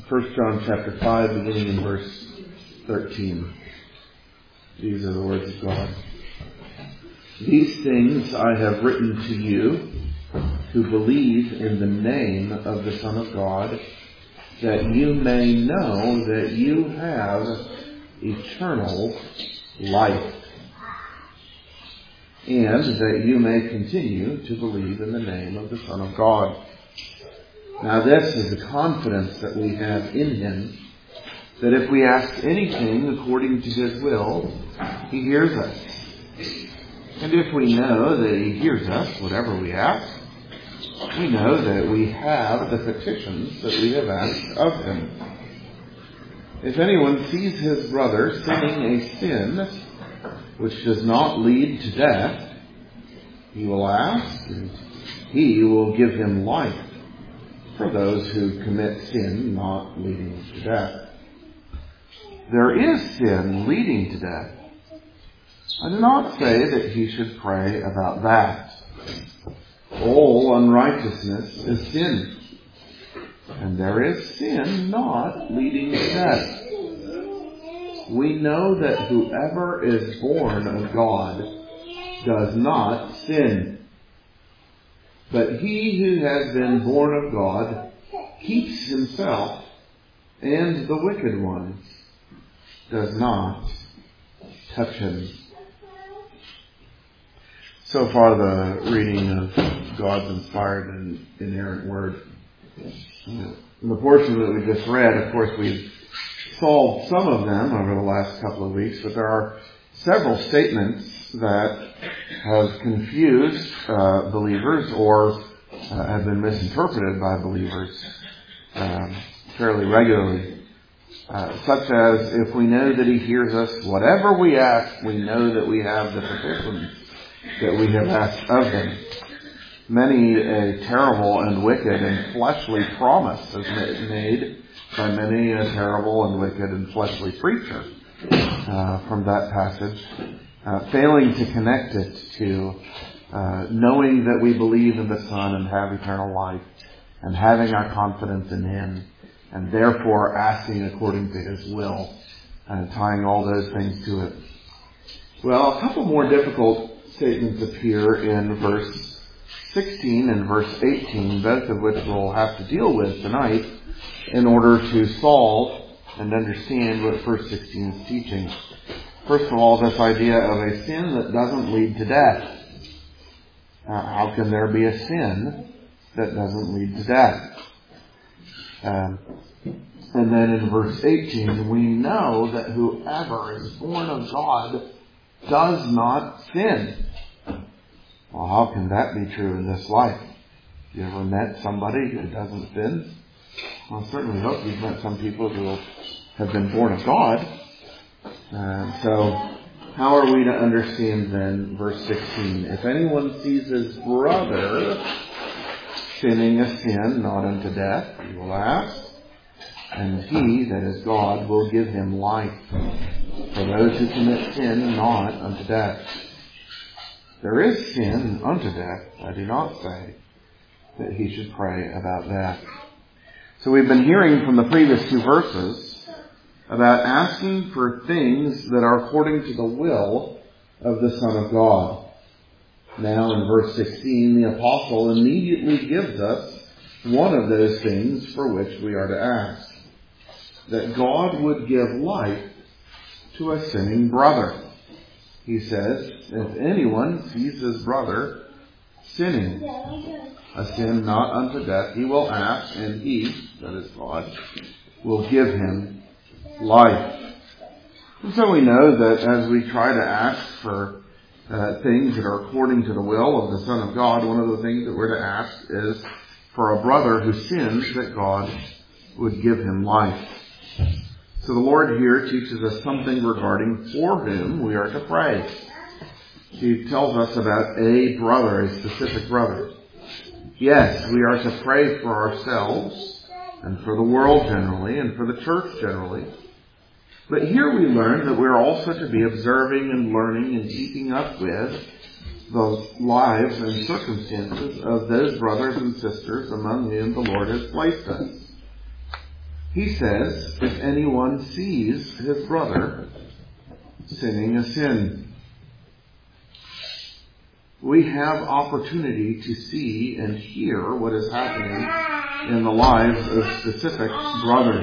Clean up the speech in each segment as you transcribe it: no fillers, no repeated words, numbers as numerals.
1 John chapter 5, beginning in verse 13. These are the words of God. These things I have written to you who believe in the name of the Son of God, that you may know that you have eternal life, and that you may continue to believe in the name of the Son of God. Now this is the confidence that we have in Him, that if we ask anything according to His will, He hears us. And if we know that He hears us, whatever we ask, we know that we have the petitions that we have asked of Him. If anyone sees his brother sinning a sin which does not lead to death, he will ask, and He will give him life for those who commit sin not leading to death. There is sin leading to death. I do not say that he should pray about that. All unrighteousness is sin, and there is sin not leading to death. We know that whoever is born of God does not sin. But he who has been born of God keeps himself, and the wicked one does not touch him. So far, the reading of God's inspired and inerrant Word. In the portion that we just read, of course, we've solved some of them over the last couple of weeks, but there are several statements that have confused believers or have been misinterpreted by believers fairly regularly. Such as, if we know that He hears us, whatever we ask, we know that we have the petitions that we have asked of Him. Many a terrible and wicked and fleshly promise is made by many a terrible and wicked and fleshly preacher from that passage, failing to connect it to knowing that we believe in the Son and have eternal life, and having our confidence in Him, and therefore asking according to His will, and tying all those things to it. Well, a couple more difficult statements appear in verse 16 and verse 18, both of which we'll have to deal with tonight in order to solve and understand what verse 16 is teaching. First of all, this idea of a sin that doesn't lead to death. How can there be a sin that doesn't lead to death? And then in verse 18, we know that whoever is born of God does not sin. Well, how can that be true in this life? You ever met somebody who doesn't sin? Well, I certainly hope you've met some people who have been born of God. So, how are we to understand then verse 16? If anyone sees his brother sinning a sin not unto death, he will ask, and He, that is God, will give him life for those who commit sin not unto death. There is sin unto death. I do not say that he should pray about that. So we've been hearing from the previous two verses about asking for things that are according to the will of the Son of God. Now in verse 16, the apostle immediately gives us one of those things for which we are to ask. That God would give life to a sinning brother. He says, if anyone sees his brother sinning a sin not unto death, he will ask, and He, that is God, will give him life. And so we know that as we try to ask for things that are according to the will of the Son of God, one of the things that we're to ask is for a brother who sins, that God would give him life. So the Lord here teaches us something regarding for whom we are to pray. He tells us about a brother, a specific brother. Yes, we are to pray for ourselves and for the world generally and for the church generally. But here we learn that we're also to be observing and learning and keeping up with the lives and circumstances of those brothers and sisters among whom the Lord has placed us. He says, if anyone sees his brother sinning a sin. We have opportunity to see and hear what is happening in the lives of specific brothers.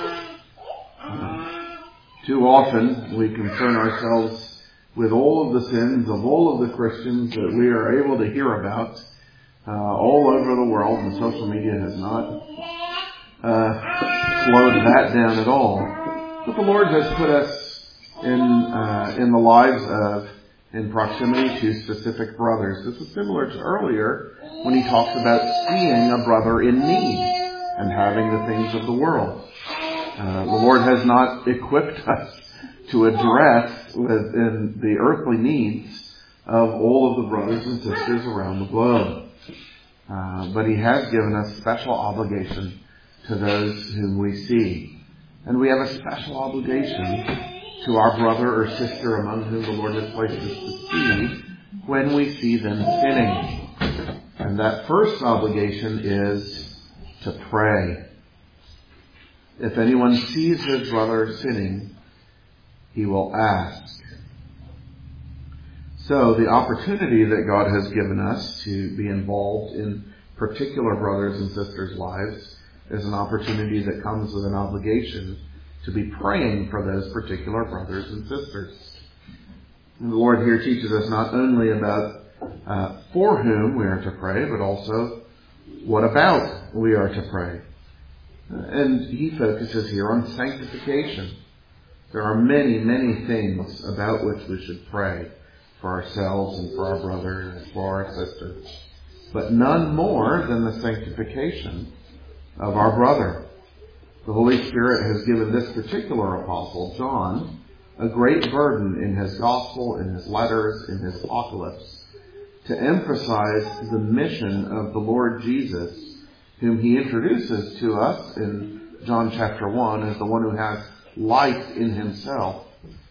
Too often we concern ourselves with all of the sins of all of the Christians that we are able to hear about all over the world, and social media has not slowed that down at all. But the Lord has put us in the lives of, in proximity to specific brothers. This is similar to earlier when he talks about seeing a brother in need and having the things of the world. The Lord has not equipped us to address within the earthly needs of all of the brothers and sisters around the globe. But he has given us special obligation to those whom we see. And we have a special obligation to our brother or sister among whom the Lord has placed us to see when we see them sinning. And that first obligation is to pray. If anyone sees his brother sinning, he will ask. So the opportunity that God has given us to be involved in particular brothers and sisters' lives is an opportunity that comes with an obligation to be praying for those particular brothers and sisters. And the Lord here teaches us not only about for whom we are to pray, but also what about we are to pray. And he focuses here on sanctification. There are many, many things about which we should pray for ourselves and for our brother and for our sister, but none more than the sanctification of our brother. The Holy Spirit has given this particular apostle, John, a great burden in his gospel, in his letters, in his apocalypse, to emphasize the mission of the Lord Jesus, whom he introduces to us in John chapter 1 as the one who has life in himself.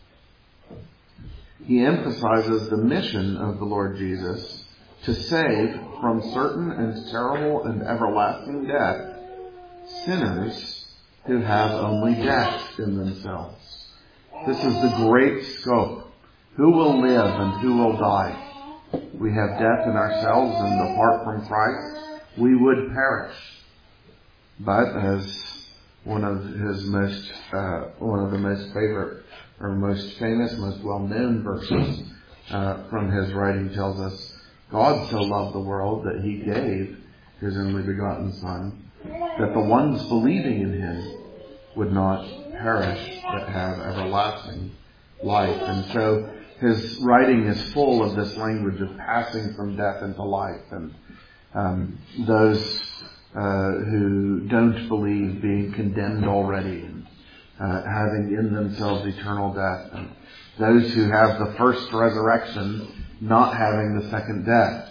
He emphasizes the mission of the Lord Jesus to save from certain and terrible and everlasting death sinners who have only death in themselves. This is the great scope. Who will live and who will die? We have death in ourselves, and apart from Christ, we would perish. But as one of the most favorite or most famous, most well-known verses from his writing tells us, God so loved the world that he gave his only begotten Son, that the ones believing in him would not perish, but have everlasting life. And so his writing is full of this language of passing from death into life, and those who don't believe being condemned already, and having in themselves eternal death, and those who have the first resurrection not having the second death,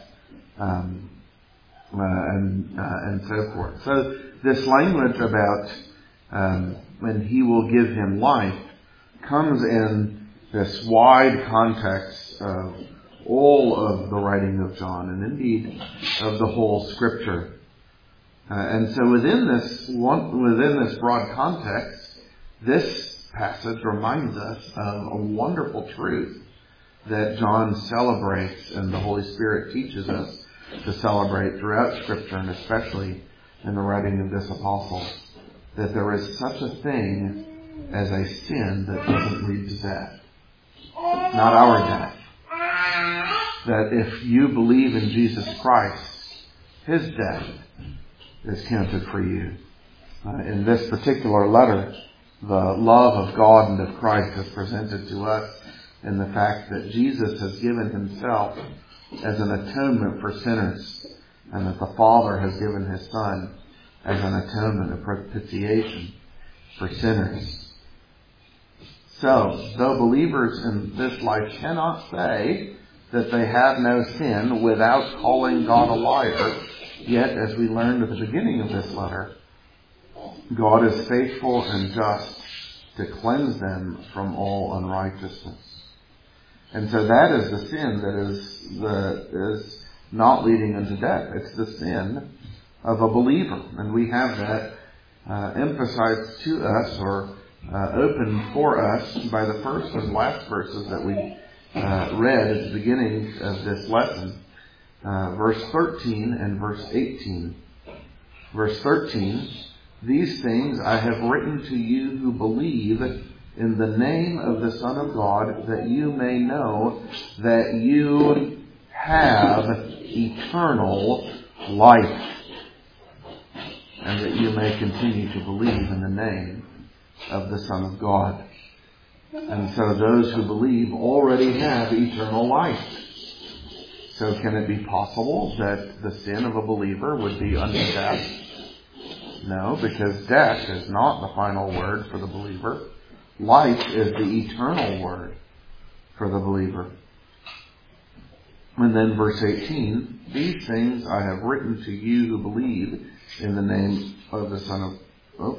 and so forth. So this language about when he will give him life comes in this wide context of all of the writing of John, and indeed of the whole Scripture. And so within this broad context, this passage reminds us of a wonderful truth that John celebrates and the Holy Spirit teaches us to celebrate throughout Scripture, and especially in the writing of this apostle, that there is such a thing as a sin that doesn't lead to death. Not our death. That if you believe in Jesus Christ, his death is counted for you. In this particular letter, the love of God and of Christ is presented to us in the fact that Jesus has given himself as an atonement for sinners, and that the Father has given his Son as an atonement, a propitiation for sinners. So, though believers in this life cannot say that they have no sin without calling God a liar, yet, as we learned at the beginning of this letter, God is faithful and just to cleanse them from all unrighteousness. And so that is the sin that is not leading unto death. It's the sin of a believer. And we have that emphasized to us or opened for us by the first and last verses that we read at the beginning of this lesson. Verse 13 and verse 18. Verse 13, "These things I have written to you who believe in the name of the Son of God, that you may know that you have eternal life, and that you may continue to believe in the name of the Son of God." And so those who believe already have eternal life. So can it be possible that the sin of a believer would be unto death? No, because death is not the final word for the believer. Life is the eternal word for the believer. And then verse 18, "These things I have written to you who believe in the name of the Son of..."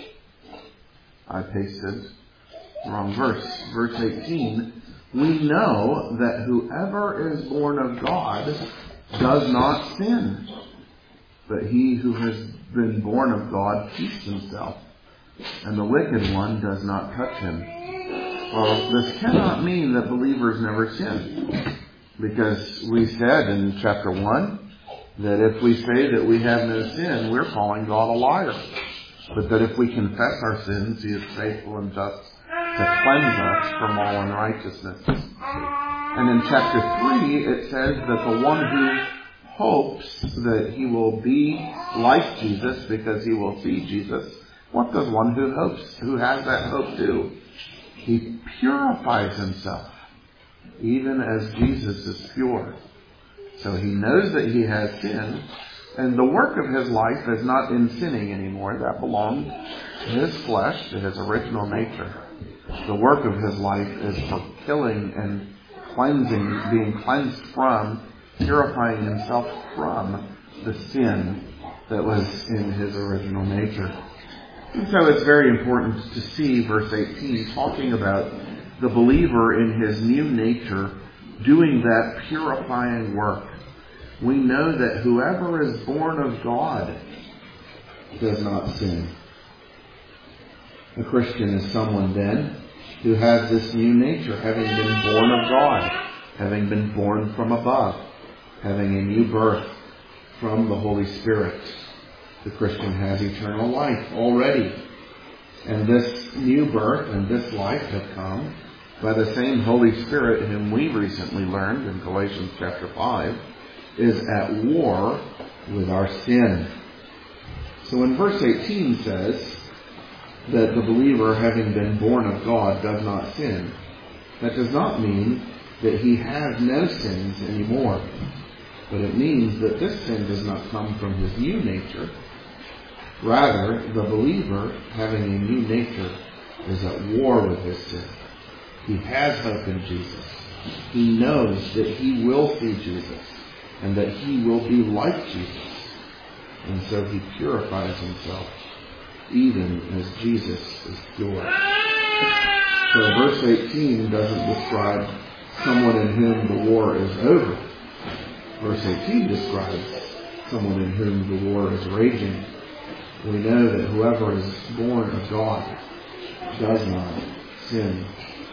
I pasted the wrong verse. Verse 18, "We know that whoever is born of God does not sin, but he who has been born of God keeps himself, and the wicked one does not touch him." Well, this cannot mean that believers never sin, because we said in chapter 1 that if we say that we have no sin, we're calling God a liar. But that if we confess our sins, He is faithful and just to cleanse us from all unrighteousness. And in chapter 3, it says that the one who hopes that he will be like Jesus because he will see Jesus, what does one who hopes, who has that hope do? He purifies himself, even as Jesus is pure. So he knows that he has sinned, and the work of his life is not in sinning anymore. That belonged to his flesh, to his original nature. The work of his life is for killing and cleansing, being cleansed from, purifying himself from the sin that was in his original nature. And so it's very important to see verse 18 talking about the believer in his new nature doing that purifying work. We know that whoever is born of God does not sin. A Christian is someone then who has this new nature, having been born of God, having been born from above, having a new birth from the Holy Spirit. The Christian has eternal life already. And this new birth and this life have come by the same Holy Spirit whom we recently learned in Galatians chapter 5 is at war with our sin. So when verse 18 says that the believer, having been born of God, does not sin, that does not mean that he has no sins anymore. But it means that this sin does not come from his new nature. Rather, the believer, having a new nature, is at war with his sin. He has hope in Jesus. He knows that he will see Jesus and that he will be like Jesus. And so he purifies himself, even as Jesus is pure. So verse 18 doesn't describe someone in whom the war is over. Verse 18 describes someone in whom the war is raging. We know that whoever is born of God does not sin.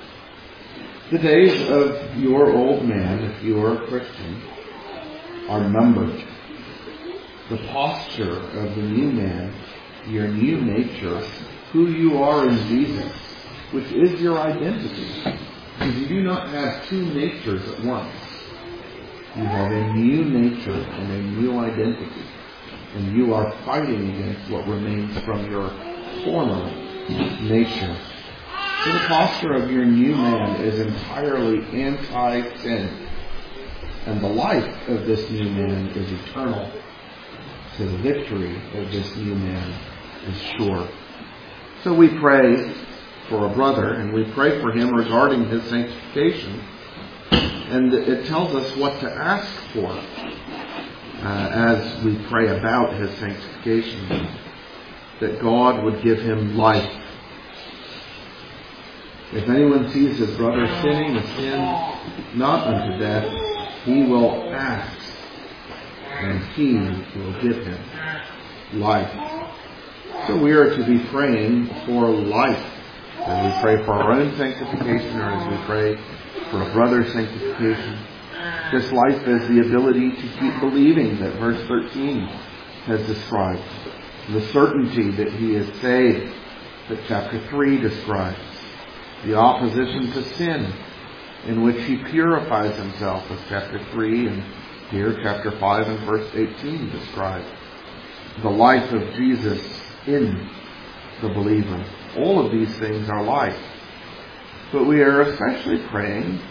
The days of your old man, if you are a Christian, are numbered. The posture of the new man, your new nature, who you are in Jesus, which is your identity. Because you do not have two natures at once. You have a new nature and a new identity. And you are fighting against what remains from your former nature. So the posture of your new man is entirely anti-sin. And the life of this new man is eternal. So the victory of this new man is sure. So we pray for a brother, and we pray for him regarding his sanctification. And it tells us what to ask for as we pray about his sanctification. That God would give him life. If anyone sees his brother sinning a sin not unto death, he will ask, and he will give him life. So we are to be praying for life. As we pray for our own sanctification, or as we pray for a brother's sanctification. This life is the ability to keep believing that verse 13 has described. The certainty that he is saved that chapter 3 describes. The opposition to sin in which he purifies himself, as chapter 3 and here chapter 5 and verse 18 describe. The life of Jesus in the believer. All of these things are life. But we are especially praying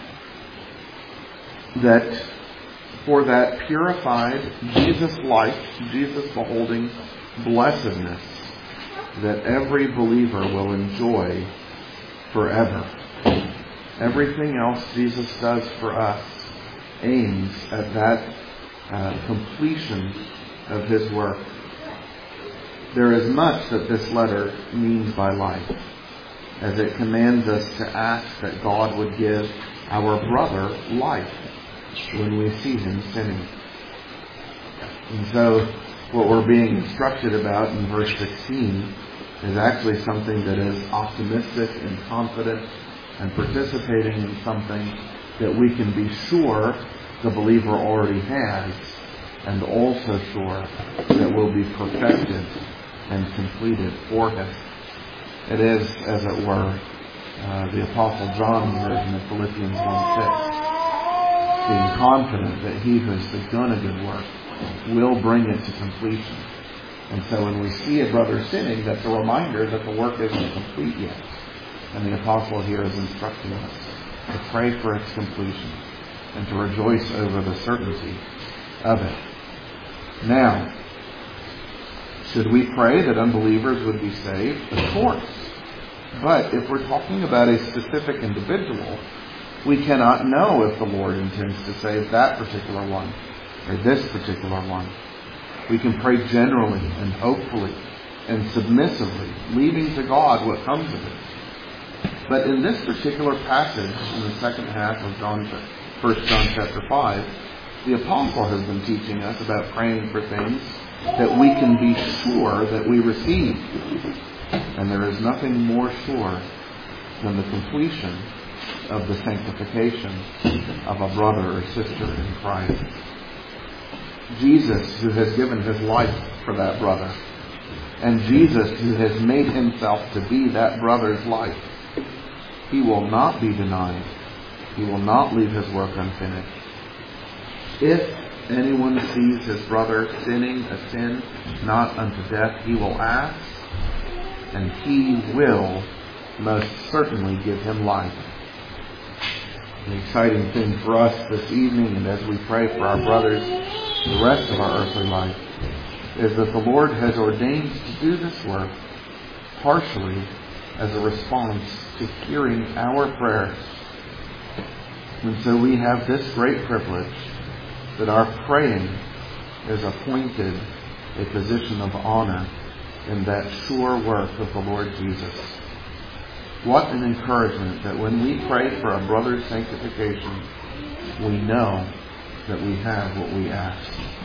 that for that purified Jesus life, Jesus beholding blessedness, that every believer will enjoy forever. Everything else Jesus does for us aims at that completion of his work. There is much that this letter means by life, as it commands us to ask that God would give our brother life when we see him sinning. And so what we're being instructed about in verse 16 is actually something that is optimistic and confident and participating in something that we can be sure the believer already has, and also sure that will be perfected and completed for him. It is, as it were, the Apostle John wrote in Philippians 1:6, being confident that he who has begun a good work will bring it to completion. And so when we see a brother sinning, that's a reminder that the work isn't complete yet. And the Apostle here is instructing us to pray for its completion and to rejoice over the certainty of it. Now, should we pray that unbelievers would be saved? Of course. But if we're talking about a specific individual, we cannot know if the Lord intends to save that particular one or this particular one. We can pray generally and hopefully and submissively, leaving to God what comes of it. But in this particular passage, in the second half of 1 John chapter 5, the Apostle has been teaching us about praying for things that we can be sure that we receive. And there is nothing more sure than the completion of the sanctification of a brother or sister in Christ. Jesus, who has given his life for that brother, and Jesus, who has made himself to be that brother's life, he will not be denied. He will not leave his work unfinished. If anyone sees his brother sinning a sin not unto death, he will ask, and he will most certainly give him life. The exciting thing for us this evening, and as we pray for our brothers the rest of our earthly life, is that the Lord has ordained to do this work partially as a response to hearing our prayers. And so we have this great privilege that our praying is appointed a position of honor in that sure work of the Lord Jesus. What an encouragement that when we pray for a brother's sanctification, we know that we have what we ask.